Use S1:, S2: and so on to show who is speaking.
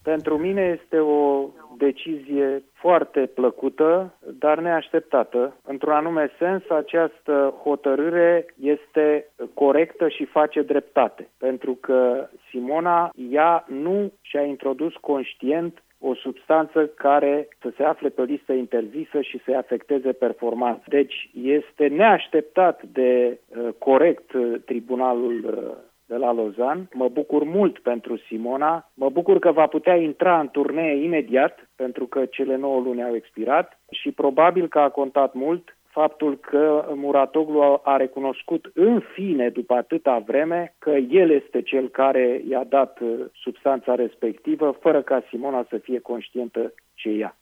S1: Pentru mine este o decizie foarte plăcută, dar neașteptată. Într-un anume sens, această hotărâre este corectă și face dreptate, pentru că Simona, ea nu și-a introdus conștient o substanță care să se afle pe o listă interzisă și să-i afecteze performanța. Deci este neașteptat de corect tribunalul de la Lausanne. Mă bucur mult pentru Simona, mă bucur că va putea intra în turnee imediat, pentru că cele 9 luni au expirat și probabil că a contat mult faptul că Muratoglu a recunoscut în fine, după atâta vreme, că el este cel care i-a dat substanța respectivă, fără ca Simona să fie conștientă ce ia.